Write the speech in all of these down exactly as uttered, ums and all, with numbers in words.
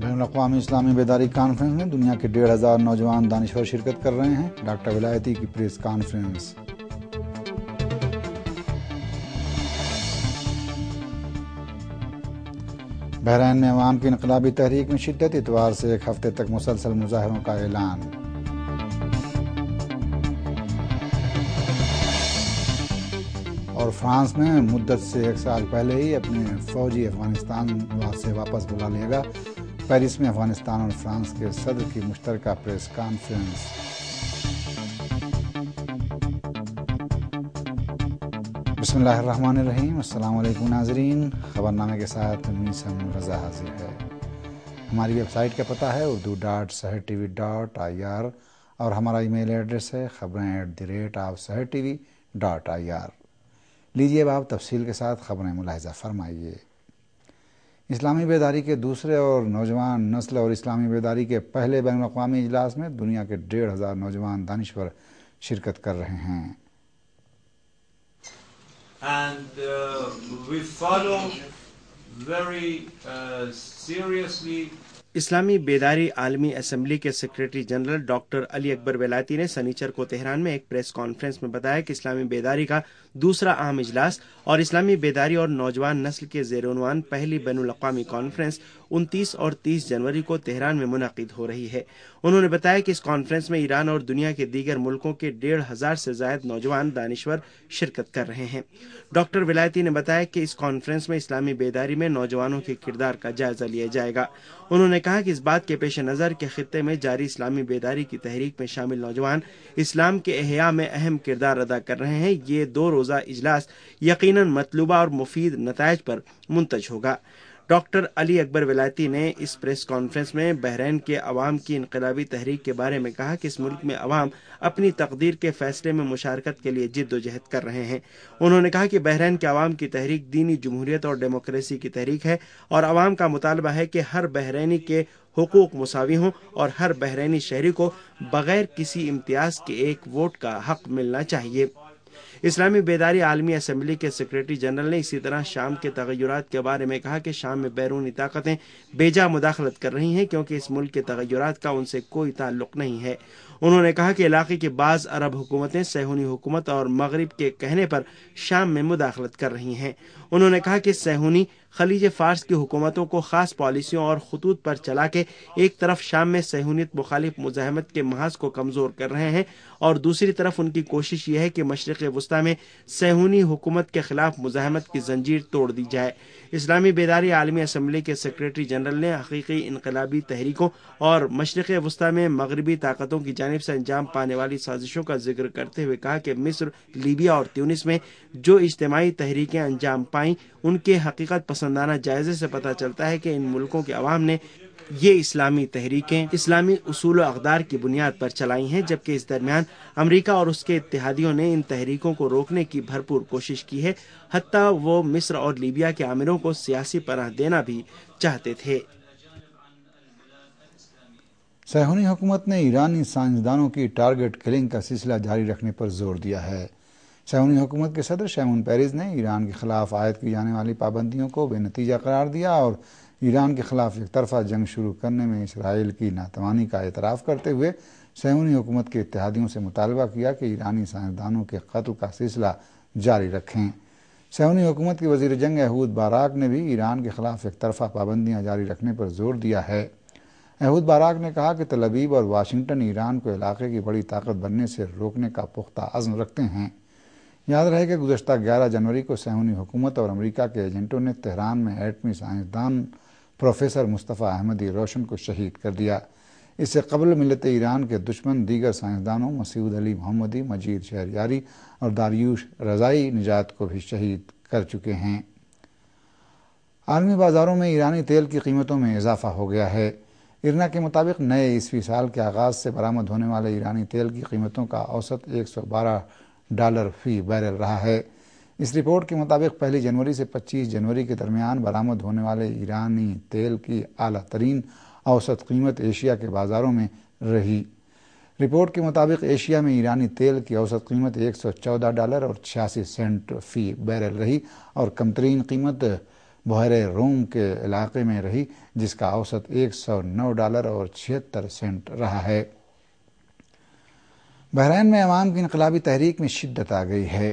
بین الاقوامی اسلامی بیداری کانفرنس میں دنیا کے ڈیڑھ ہزار نوجوان دانشور شرکت کر رہے ہیں۔ ڈاکٹر ولایتی کی پریس کانفرنس۔ بحرین میں عوام کی انقلابی تحریک میں شدت، اتوار سے ایک ہفتے تک مسلسل مظاہروں کا اعلان۔ اور فرانس میں مدت سے ایک سال پہلے ہی اپنے فوجی افغانستان سے واپس بلا لے گا۔ پیرس میں افغانستان اور فرانس کے صدر کی مشترکہ پریس کانفرنس۔ بسم اللہ الرحمن الرحیم۔ السلام علیکم ناظرین، خبرنامے کے ساتھ میسم رضا حاضر ہے۔ ہماری ویب سائٹ کا پتہ ہے Urdu dot Sahar T V dot I R اور ہمارا ای میل ایڈریس ہے خبریں at the rate of Sahar T V dot I R. لیجیے اب آپ تفصیل کے ساتھ خبریں ملاحظہ فرمائیے۔ اسلامی بیداری کے دوسرے اور نوجوان نسل اور اسلامی بیداری کے پہلے بین الاقوامی اجلاس میں دنیا کے ڈیڑھ ہزار نوجوان دانشور شرکت کر رہے ہیں۔ And uh, we follow very uh, seriously اسلامی بیداری عالمی اسمبلی کے secretary general doctor Ali Akbar Velayati نے سنیچر کو تہران میں ایک پریس کانفرنس میں بتایا کہ اسلامی بیداری کا دوسرا اہم اجلاس اور اسلامی بیداری اور نوجوان نسل کے زیر عنوان پہلی بین الاقوامی کانفرنس انتیس اور تیس جنوری کو تہران میں منعقد ہو رہی ہے۔ انہوں نے بتایا کہ اس کانفرنس میں ایران اور دنیا کے دیگر ملکوں کے ڈیڑھ ہزار سے زائد نوجوان دانشور شرکت کر رہے ہیں۔ ڈاکٹر ولایتی نے بتایا کہ اس کانفرنس میں اسلامی بیداری میں نوجوانوں کے کردار کا جائزہ لیا جائے گا۔ انہوں نے کہا کہ اس بات کے پیش نظر کہ خطے میں جاری اسلامی بیداری کی تحریک میں شامل نوجوان اسلام کے احیاء میں اہم کردار ادا کر رہے ہیں، یہ دو روزہ اجلاس یقیناً مطلوبہ اور مفید نتائج پر منتج ہوگا۔ ڈاکٹر علی اکبر ولایتی نے اس پریس کانفرنس میں بحرین کے عوام کی انقلابی تحریک کے بارے میں کہا کہ اس ملک میں عوام اپنی تقدیر کے فیصلے میں مشارکت کے لیے جد و جہد کر رہے ہیں۔ انہوں نے کہا کہ بحرین کے عوام کی تحریک دینی جمہوریت اور ڈیموکریسی کی تحریک ہے اور عوام کا مطالبہ ہے کہ ہر بحرینی کے حقوق مساوی ہوں اور ہر بحرینی شہری کو بغیر کسی امتیاز کے ایک ووٹ کا حق ملنا چاہیے۔ اسلامی بیداری عالمی اسمبلی کے سیکریٹری جنرل نے اسی طرح شام کے تغیرات کے بارے میں کہا کہ شام میں بیرونی طاقتیں بیجا مداخلت کر رہی ہیں کیونکہ اس ملک کے تغیرات کا ان سے کوئی تعلق نہیں ہے۔ انہوں نے کہا کہ علاقے کی بعض عرب حکومتیں صہیونی حکومت اور مغرب کے کہنے پر شام میں مداخلت کر رہی ہیں۔ انہوں نے کہا کہ صہیونی خلیج فارس کی حکومتوں کو خاص پالیسیوں اور خطوط پر چلا کے ایک طرف شام میں صہیونیت مخالف مزاحمت کے محاذ کو کمزور کر رہے ہیں اور دوسری طرف ان کی کوشش یہ ہے کہ مشرق وسطی میں صہیونی حکومت کے خلاف مزاحمت کی زنجیر توڑ دی جائے۔ اسلامی بیداری عالمی اسمبلی کے سیکریٹری جنرل نے حقیقی انقلابی تحریکوں اور مشرق وسطی میں مغربی طاقتوں کی جانب سے انجام پانے والی سازشوں کا ذکر کرتے ہوئے کہا کہ مصر، لیبیا اور تیونس میں جو اجتماعی تحریکیں انجام پائیں ان کے حقیقت پسندانہ جائزے سے پتہ چلتا ہے کہ ان ملکوں کے عوام نے یہ اسلامی تحریکیں اسلامی اصول و اقدار کی بنیاد پر چلائی ہیں، جبکہ اس درمیان امریکہ اور اس کے اتحادیوں نے ان تحریکوں کو روکنے کی بھرپور کوشش کی ہے، حتیٰ وہ مصر اور لیبیا کے آمروں کو سیاسی پناہ دینا بھی چاہتے تھے۔ صہیونی حکومت نے ایرانی سائنسدانوں کی ٹارگٹ کلنگ کا سلسلہ جاری رکھنے پر زور دیا ہے۔ صہیونی حکومت کے صدر شیمون پیرز نے ایران کے خلاف عائد کی جانے والی پابندیوں کو بے نتیجہ قرار دیا اور ایران کے خلاف یک طرفہ جنگ شروع کرنے میں اسرائیل کی ناتوانی کا اعتراف کرتے ہوئے صہیونی حکومت کے اتحادیوں سے مطالبہ کیا کہ ایرانی سائنسدانوں کے قتل کا سلسلہ جاری رکھیں۔ صہیونی حکومت کے وزیر جنگ ایہود باراک نے بھی ایران کے خلاف یک طرفہ پابندیاں جاری رکھنے پر زور دیا ہے۔ ایہود باراک نے کہا کہ تل ابیب اور واشنگٹن ایران کو علاقے کی بڑی طاقت بننے سے روکنے کا پختہ عزم رکھتے ہیں۔ یاد رہے کہ گزشتہ گیارہ جنوری کو صہیونی حکومت اور امریکہ کے ایجنٹوں نے تہران میں ایٹمی سائنسدان پروفیسر مصطفیٰ احمدی روشن کو شہید کر دیا۔ اس سے قبل ملت ایران کے دشمن دیگر سائنسدانوں مسعود علی محمدی، مجید شہریاری اور داریوش رضائی نژاد کو بھی شہید کر چکے ہیں۔ عالمی بازاروں میں ایرانی تیل کی قیمتوں میں اضافہ ہو گیا ہے۔ ارنا کے مطابق نئے عیسوی سال کے آغاز سے برآمد ہونے والے ایرانی تیل کی قیمتوں کا اوسط ایک سو بارہ ڈالر فی بیرل رہا ہے۔ اس رپورٹ کے مطابق پہلی جنوری سے پچیس جنوری کے درمیان برآمد ہونے والے ایرانی تیل کی اعلیٰ ترین اوسط قیمت ایشیا کے بازاروں میں رہی۔ رپورٹ کے مطابق ایشیا میں ایرانی تیل کی اوسط قیمت ایک سو چودہ ڈالر اور چھیاسی سینٹ فی بیرل رہی اور کم ترین قیمت بحیرہ روم کے علاقے میں رہی، جس کا اوسط ایک سو نو ڈالر اور چھہتر سینٹ رہا ہے۔ بحرین میں عوام کی انقلابی تحریک میں شدت آ گئی ہے۔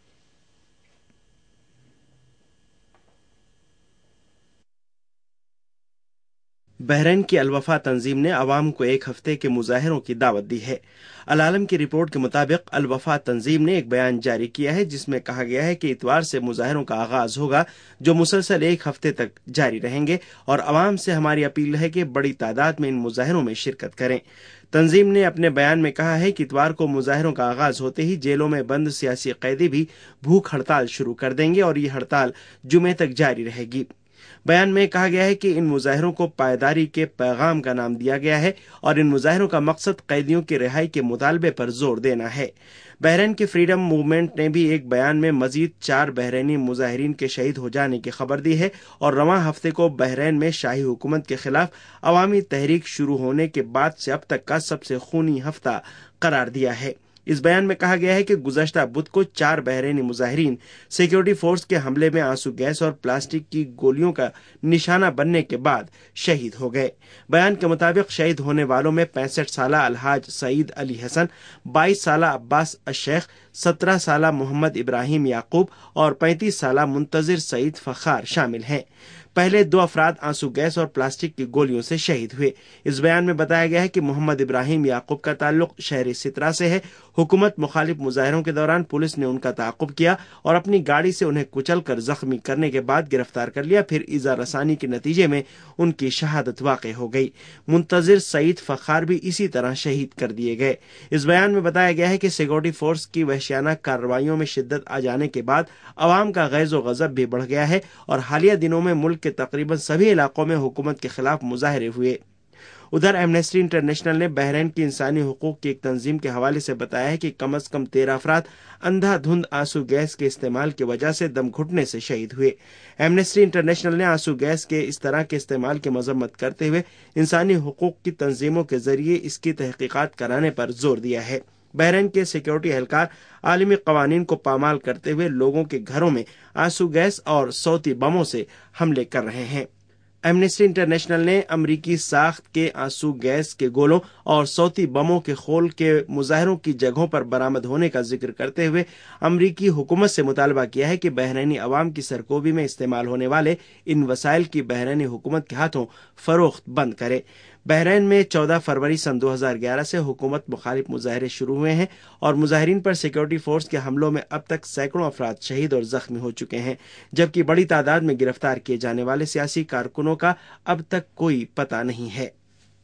بحرین کی الوفا تنظیم نے عوام کو ایک ہفتے کے مظاہروں کی دعوت دی ہے۔ العالم کی رپورٹ کے مطابق الوفا تنظیم نے ایک بیان جاری کیا ہے جس میں کہا گیا ہے کہ اتوار سے مظاہروں کا آغاز ہوگا جو مسلسل ایک ہفتے تک جاری رہیں گے، اور عوام سے ہماری اپیل ہے کہ بڑی تعداد میں ان مظاہروں میں شرکت کریں۔ تنظیم نے اپنے بیان میں کہا ہے کہ اتوار کو مظاہروں کا آغاز ہوتے ہی جیلوں میں بند سیاسی قیدی بھی بھوک ہڑتال شروع کر دیں گے اور یہ ہڑتال جمعے تک جاری رہے گی۔ بیان میں کہا گیا ہے کہ ان مظاہروں کو پائیداری کے پیغام کا نام دیا گیا ہے اور ان مظاہروں کا مقصد قیدیوں کی رہائی کے مطالبے پر زور دینا ہے۔ بحرین کی فریڈم موومنٹ نے بھی ایک بیان میں مزید چار بحرینی مظاہرین کے شہید ہو جانے کی خبر دی ہے اور رواں ہفتے کو بحرین میں شاہی حکومت کے خلاف عوامی تحریک شروع ہونے کے بعد سے اب تک کا سب سے خونی ہفتہ قرار دیا ہے۔ اس بیان میں کہا گیا ہے کہ گزشتہ بدھ کو چار بحرینی مظاہرین سیکیورٹی فورس کے حملے میں آنسو گیس اور پلاسٹک کی گولیوں کا نشانہ بننے کے بعد شہید ہو گئے۔ بیان کے مطابق شہید ہونے والوں میں پینسٹھ سالہ الحاج سعید علی حسن، بائیس سالہ عباس الشیخ، سترہ سالہ محمد ابراہیم یعقوب اور پینتیس سالہ منتظر سعید فخار شامل ہیں۔ پہلے دو افراد آنسو گیس اور پلاسٹک کی گولیوں سے شہید ہوئے۔ اس بیان میں بتایا گیا ہے کہ محمد ابراہیم یعقوب کا تعلق شہر سترہ سے ہے۔ حکومت مخالف مظاہروں کے دوران پولیس نے ان کا تعاقب کیا اور اپنی گاڑی سے انہیں کچل کر زخمی کرنے کے بعد گرفتار کر لیا، پھر ایذا رسانی کے نتیجے میں ان کی شہادت واقع ہو گئی۔ منتظر سعید فخار بھی اسی طرح شہید کر دیے گئے۔ اس بیان میں بتایا گیا ہے کہ سیکورٹی فورس کی وحشیانہ کارروائیوں میں شدت آ جانے کے بعد عوام کا غیظ و غضب بھی بڑھ گیا ہے اور حالیہ دنوں میں ملک کے تقریباً سبھی علاقوں میں حکومت کے خلاف مظاہرے ہوئے۔ ادھر ایمنسٹی انٹرنیشنل نے بحرین کی انسانی حقوق کی ایک تنظیم کے حوالے سے بتایا ہے کہ کم از کم تیرہ افراد اندھا دھند آنسو گیس کے استعمال کی وجہ سے دم گھٹنے سے شہید ہوئے۔ ایمنسٹی انٹرنیشنل نے آنسو گیس کے اس طرح کے استعمال کی مذمت کرتے ہوئے انسانی حقوق کی تنظیموں کے ذریعے اس کی تحقیقات کرانے پر زور دیا ہے۔ بحرین کے سیکیورٹی اہلکار عالمی قوانین کو پامال کرتے ہوئے لوگوں کے گھروں میں آنسو گیس اور صوتی بموں سے حملے کر رہے ہیں۔ ایمنسٹی انٹرنیشنل نے امریکی ساخت کے آنسو گیس کے گولوں اور صوتی بموں کے خول کے مظاہروں کی جگہوں پر برآمد ہونے کا ذکر کرتے ہوئے امریکی حکومت سے مطالبہ کیا ہے کہ بحرینی عوام کی سرکوبی میں استعمال ہونے والے ان وسائل کی بحرینی حکومت کے ہاتھوں فروخت بند کرے۔ بحرین میں چودہ فروری سن دو ہزار گیارہ سے حکومت مخالف مظاہرے شروع ہوئے ہیں اور مظاہرین پر سیکورٹی فورس کے حملوں میں اب تک سینکڑوں افراد شہید اور زخمی ہو چکے ہیں، جبکہ بڑی تعداد میں گرفتار کیے جانے والے سیاسی کارکنوں کا اب تک کوئی پتہ نہیں ہے۔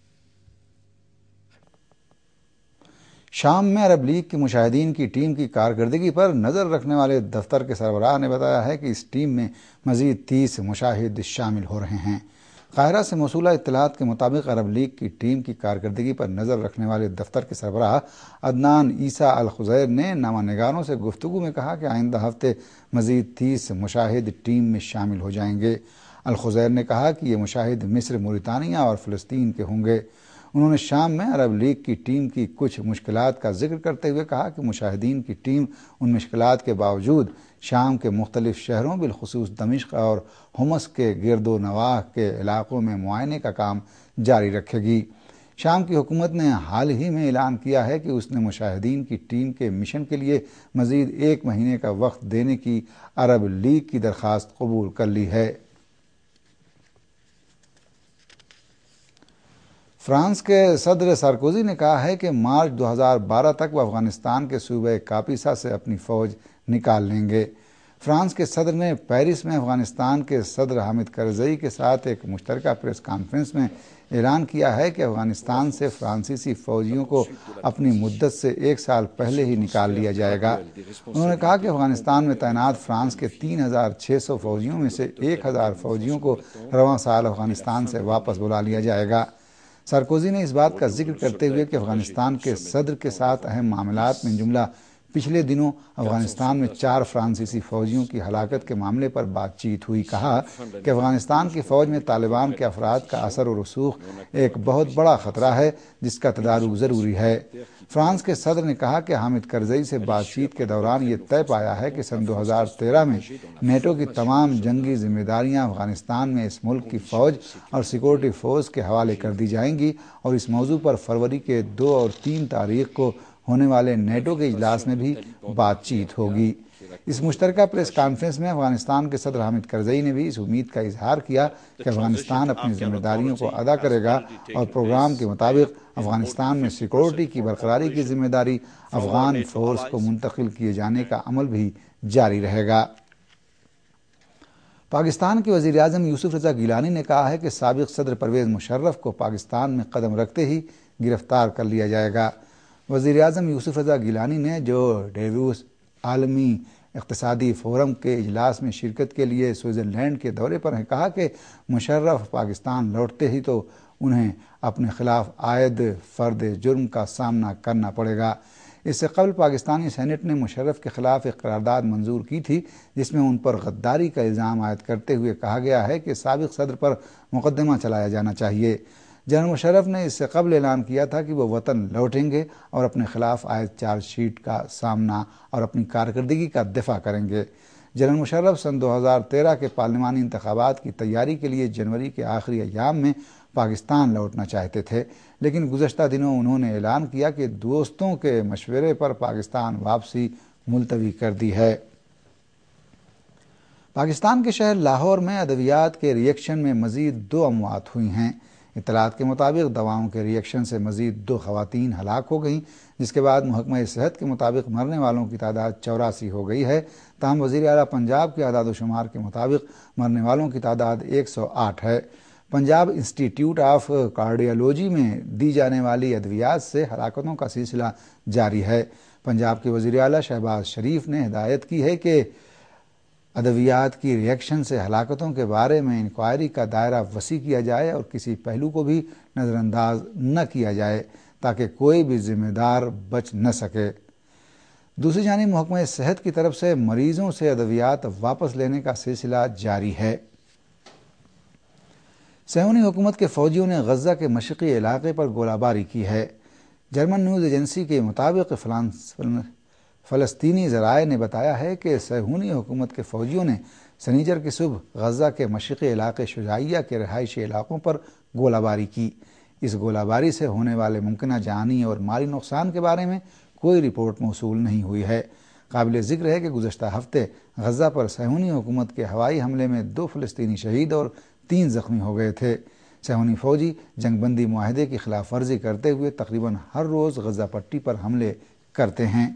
شام میں عرب لیگ کے مشاہدین کی ٹیم کی کارکردگی پر نظر رکھنے والے دفتر کے سربراہ نے بتایا ہے کہ اس ٹیم میں مزید تیس مشاہد شامل ہو رہے ہیں۔ قاہرہ سے موصولہ اطلاعات کے مطابق عرب لیگ کی ٹیم کی کارکردگی پر نظر رکھنے والے دفتر کے سربراہ عدنان عیسیٰ الخضیر نے نامہ نگاروں سے گفتگو میں کہا کہ آئندہ ہفتے مزید تیس مشاہد ٹیم میں شامل ہو جائیں گے۔ الخضیر نے کہا کہ یہ مشاہد مصر، موریتانیہ اور فلسطین کے ہوں گے۔ انہوں نے شام میں عرب لیگ کی ٹیم کی کچھ مشکلات کا ذکر کرتے ہوئے کہا کہ مشاہدین کی ٹیم ان مشکلات کے باوجود شام کے مختلف شہروں بالخصوص دمشق اور حمص کے گرد و نواح کے علاقوں میں معائنے کا کام جاری رکھے گی۔ شام کی حکومت نے حال ہی میں اعلان کیا ہے کہ اس نے مشاہدین کی ٹیم کے مشن کے لیے مزید ایک مہینے کا وقت دینے کی عرب لیگ کی درخواست قبول کر لی ہے۔ فرانس کے صدر سارکوزی نے کہا ہے کہ مارچ دو ہزار بارہ تک وہ افغانستان کے صوبہ کاپیسا سے اپنی فوج نکال لیں گے۔ فرانس کے صدر نے پیرس میں افغانستان کے صدر حامد کرزئی کے ساتھ ایک مشترکہ پریس کانفرنس میں اعلان کیا ہے کہ افغانستان سے فرانسیسی فوجیوں کو اپنی مدت سے ایک سال پہلے ہی نکال لیا جائے گا۔ انہوں نے کہا کہ افغانستان میں تعینات فرانس کے تین ہزار چھ سو فوجیوں میں سے ایک ہزار فوجیوں کو رواں سال افغانستان سے واپس بلا لیا جائے گا۔ سارکوزی نے اس بات کا ذکر کرتے ہوئے کہ افغانستان کے صدر کے ساتھ اہم معاملات میں جملہ پچھلے دنوں افغانستان میں چار فرانسیسی فوجیوں کی ہلاکت کے معاملے پر بات چیت ہوئی۔ کہا کہ افغانستان کی فوج میں طالبان کے افراد کا اثر و رسوخ ایک بہت بڑا خطرہ ہے جس کا تدارک ضروری ہے۔ فرانس کے صدر نے کہا کہ حامد کرزئی سے بات چیت کے دوران یہ طے پایا ہے کہ سن دو ہزار تیرہ میں نیٹو کی تمام جنگی ذمہ داریاں افغانستان میں اس ملک کی فوج اور سیکورٹی فورس کے حوالے کر دی جائیں گی، اور اس موضوع پر فروری کے دو اور تین تاریخ کو ہونے والے نیٹو کے اجلاس میں بھی بات چیت ہوگی۔ اس مشترکہ پریس کانفرنس میں افغانستان کے صدر حامد کرزئی نے بھی اس امید کا اظہار کیا کہ افغانستان اپنی ذمہ داریوں کو ادا کرے گا اور پروگرام کے مطابق افغانستان میں سیکورٹی کی برقراری کی ذمہ داری افغان فورس کو منتقل کیے جانے کا عمل بھی جاری رہے گا۔ پاکستان کے وزیر اعظم یوسف رضا گیلانی نے کہا ہے کہ سابق صدر پرویز مشرف کو پاکستان میں قدم رکھتے ہی گرفتار کر لیا جائے گا۔ وزیر اعظم یوسف رضا گیلانی نے جو ڈیووس عالمی اقتصادی فورم کے اجلاس میں شرکت کے لیے سوئٹزرلینڈ کے دورے پر ہیں، کہا کہ مشرف پاکستان لوٹتے ہی تو انہیں اپنے خلاف عائد فرد جرم کا سامنا کرنا پڑے گا۔ اس سے قبل پاکستانی سینٹ نے مشرف کے خلاف ایک قرارداد منظور کی تھی جس میں ان پر غداری کا الزام عائد کرتے ہوئے کہا گیا ہے کہ سابق صدر پر مقدمہ چلایا جانا چاہیے۔ جنرل مشرف نے اس سے قبل اعلان کیا تھا کہ وہ وطن لوٹیں گے اور اپنے خلاف عائد چارج شیٹ کا سامنا اور اپنی کارکردگی کا دفاع کریں گے۔ جنرل مشرف سن دو ہزار تیرہ کے پارلیمانی انتخابات کی تیاری کے لیے جنوری کے آخری ایام میں پاکستان لوٹنا چاہتے تھے، لیکن گزشتہ دنوں انہوں نے اعلان کیا کہ دوستوں کے مشورے پر پاکستان واپسی ملتوی کر دی ہے۔ پاکستان کے شہر لاہور میں ادویات کے ری ایکشن میں مزید دو اموات ہوئی ہیں۔ اطلاعات کے مطابق دواؤں کے ری ایکشن سے مزید دو خواتین ہلاک ہو گئیں، جس کے بعد محکمہ صحت کے مطابق مرنے والوں کی تعداد چوراسی ہو گئی ہے۔ تاہم وزیر اعلیٰ پنجاب کے اعداد و شمار کے مطابق مرنے والوں کی تعداد ایک سو آٹھ ہے۔ پنجاب انسٹی ٹیوٹ آف کارڈیالوجی میں دی جانے والی ادویات سے ہلاکتوں کا سلسلہ جاری ہے۔ پنجاب کے وزیر اعلیٰ شہباز شریف نے ہدایت کی ہے کہ ادویات کی ری ایکشن سے ہلاکتوں کے بارے میں انکوائری کا دائرہ وسیع کیا جائے اور کسی پہلو کو بھی نظر انداز نہ کیا جائے تاکہ کوئی بھی ذمہ دار بچ نہ سکے۔ دوسری جانب محکمہ صحت کی طرف سے مریضوں سے ادویات واپس لینے کا سلسلہ جاری ہے۔ صہیونی حکومت کے فوجیوں نے غزہ کے مشرقی علاقے پر گولہ باری کی ہے۔ جرمن نیوز ایجنسی کے مطابق فلسطینی ذرائع نے بتایا ہے کہ صہیونی حکومت کے فوجیوں نے سنیچر کی صبح غزہ کے مشرقی علاقے شجاعیہ کے رہائشی علاقوں پر گولہ باری کی۔ اس گولہ باری سے ہونے والے ممکنہ جانی اور مالی نقصان کے بارے میں کوئی رپورٹ موصول نہیں ہوئی ہے۔ قابل ذکر ہے کہ گزشتہ ہفتے غزہ پر صہیونی حکومت کے ہوائی حملے میں دو فلسطینی شہید اور تین زخمی ہو گئے تھے۔ صہیونی فوجی جنگ بندی معاہدے کی خلاف ورزی کرتے ہوئے تقریباً ہر روز غزہ پٹی پر حملے کرتے ہیں۔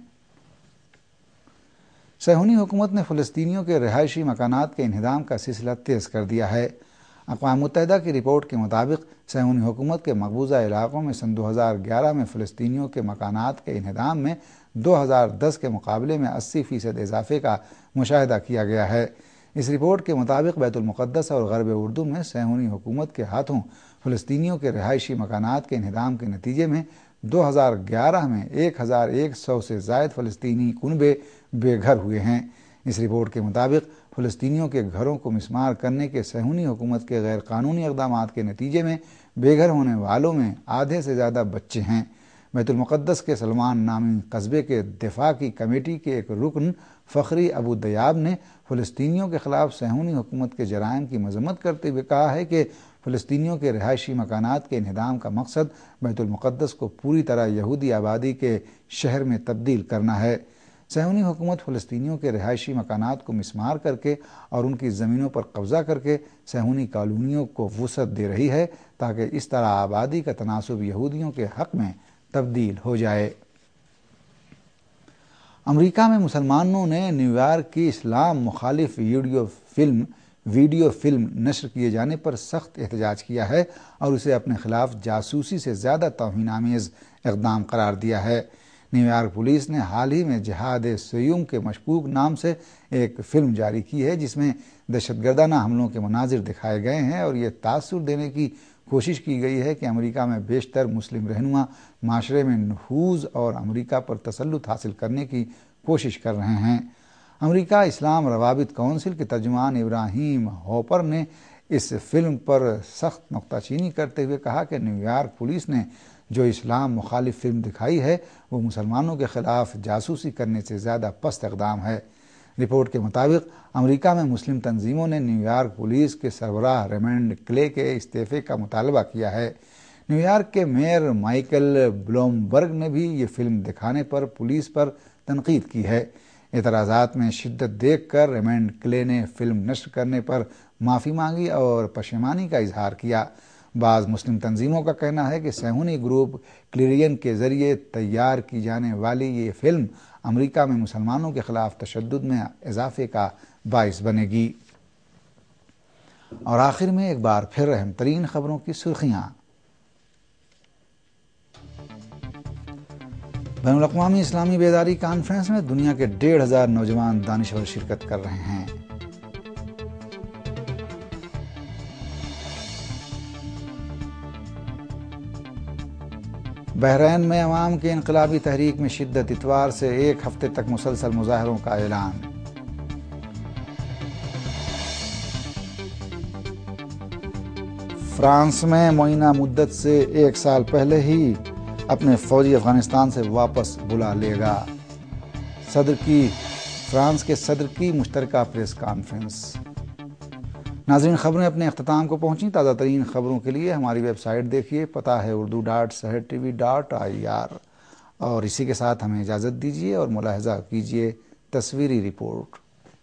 صہیونی حکومت نے فلسطینیوں کے رہائشی مکانات کے انہدام کا سلسلہ تیز کر دیا ہے۔ اقوام متحدہ کی رپورٹ کے مطابق صہیونی حکومت کے مقبوضہ علاقوں میں سن دو ہزار گیارہ میں فلسطینیوں کے مکانات کے انہدام میں دو ہزار دس کے مقابلے میں اسی فیصد اضافے کا مشاہدہ کیا گیا ہے۔ اس رپورٹ کے مطابق بیت المقدس اور غرب اردن میں صہیونی حکومت کے ہاتھوں فلسطینیوں کے رہائشی مکانات کے انہدام کے نتیجے میں دو ہزار گیارہ میں ایک ہزار ایک سو سے زائد فلسطینی کنبے بے گھر ہوئے ہیں۔ اس رپورٹ کے مطابق فلسطینیوں کے گھروں کو مسمار کرنے کے صہیونی حکومت کے غیر قانونی اقدامات کے نتیجے میں بے گھر ہونے والوں میں آدھے سے زیادہ بچے ہیں۔ بیت المقدس کے سلمان نامی قصبے کے دفاع کی کمیٹی کے ایک رکن فخری ابو دیاب نے فلسطینیوں کے خلاف صہیونی حکومت کے جرائم کی مذمت کرتے ہوئے کہا ہے کہ فلسطینیوں کے رہائشی مکانات کے انہدام کا مقصد بیت المقدس کو پوری طرح یہودی آبادی کے شہر میں تبدیل کرنا ہے۔ صہیونی حکومت فلسطینیوں کے رہائشی مکانات کو مسمار کر کے اور ان کی زمینوں پر قبضہ کر کے صہیونی کالونیوں کو وسعت دے رہی ہے تاکہ اس طرح آبادی کا تناسب یہودیوں کے حق میں تبدیل ہو جائے۔ امریکہ میں مسلمانوں نے نیو یارک کی اسلام مخالف ویڈیو فلم ویڈیو فلم نشر کیے جانے پر سخت احتجاج کیا ہے اور اسے اپنے خلاف جاسوسی سے زیادہ توہین آمیز اقدام قرار دیا ہے۔ نیو یارک پولیس نے حال ہی میں جہاد سیوم کے مشکوک نام سے ایک فلم جاری کی ہے جس میں دہشت گردانہ حملوں کے مناظر دکھائے گئے ہیں اور یہ تاثر دینے کی کوشش کی گئی ہے کہ امریکہ میں بیشتر مسلم رہنما معاشرے میں نفوذ اور امریکہ پر تسلط حاصل کرنے کی کوشش کر رہے ہیں۔ امریکہ اسلام روابط کونسل کے ترجمان ابراہیم ہوپر نے اس فلم پر سخت نکتہ چینی کرتے ہوئے کہا کہ نیو یارک پولیس نے جو اسلام مخالف فلم دکھائی ہے وہ مسلمانوں کے خلاف جاسوسی کرنے سے زیادہ پست اقدام ہے۔ رپورٹ کے مطابق امریکہ میں مسلم تنظیموں نے نیو یارک پولیس کے سربراہ ریمنڈ کلے کے استعفے کا مطالبہ کیا ہے۔ نیو یارک کے میئر مائیکل بلومبرگ نے بھی یہ فلم دکھانے پر پولیس پر تنقید کی ہے۔ اعتراضات میں شدت دیکھ کر ریمنڈ کلے نے فلم نشر کرنے پر معافی مانگی اور پشیمانی کا اظہار کیا۔ بعض مسلم تنظیموں کا کہنا ہے کہ صہیونی گروپ کلیرین کے ذریعے تیار کی جانے والی یہ فلم امریکہ میں مسلمانوں کے خلاف تشدد میں اضافے کا باعث بنے گی۔ اور آخر میں ایک بار پھر اہم ترین خبروں کی سرخیاں۔ بین الاقوامی اسلامی بیداری کانفرنس میں دنیا کے ڈیڑھ ہزار نوجوان دانشور شرکت کر رہے ہیں۔ بحرین میں عوام کی انقلابی تحریک میں شدت، اتوار سے ایک ہفتے تک مسلسل مظاہروں کا اعلان۔ فرانس میں معینہ مدت سے ایک سال پہلے ہی اپنے فوجی افغانستان سے واپس بلا لے گا۔ صدر کی فرانس کے صدر کی مشترکہ پریس کانفرنس۔ ناظرین، خبریں اپنے اختتام کو پہنچیں۔ تازہ ترین خبروں کے لیے ہماری ویب سائٹ دیکھیے، پتہ ہے Urdu dot Sahar T V dot I R. اور اسی کے ساتھ ہمیں اجازت دیجیے اور ملاحظہ کیجیے تصویری رپورٹ۔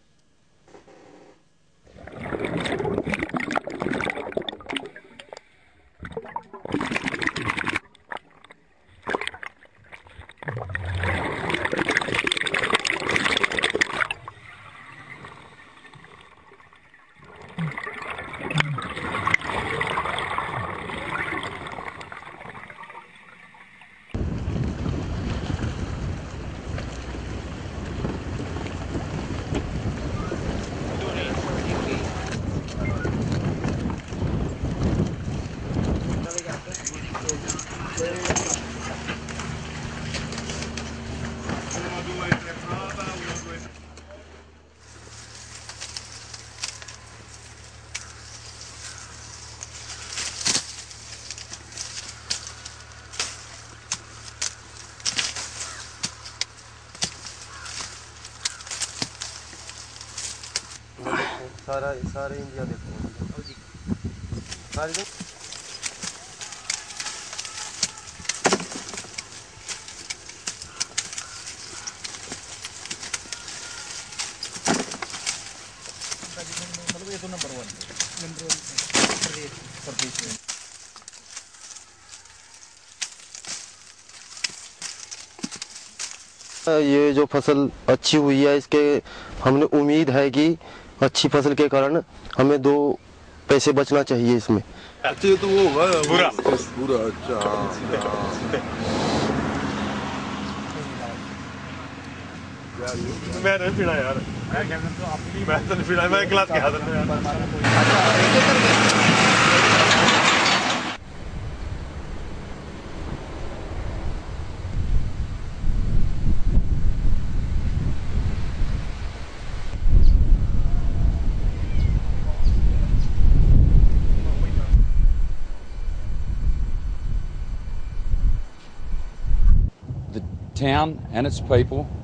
سارا سارے انڈیا دیکھو سارے مطلب یہ تو نمبر ون یہ جو فصل اچھی ہوئی ہے، اس کے ہم نے امید ہے کہ اچھی فصل کے کارن ہمیں دو پیسے بچنا چاہیے اس میں۔ اچھا تو وہ ہوگا پورا پورا اچھا میں نے پیڑا یار میں تو پیڑا میں گلاس کے حاضر میں town and its people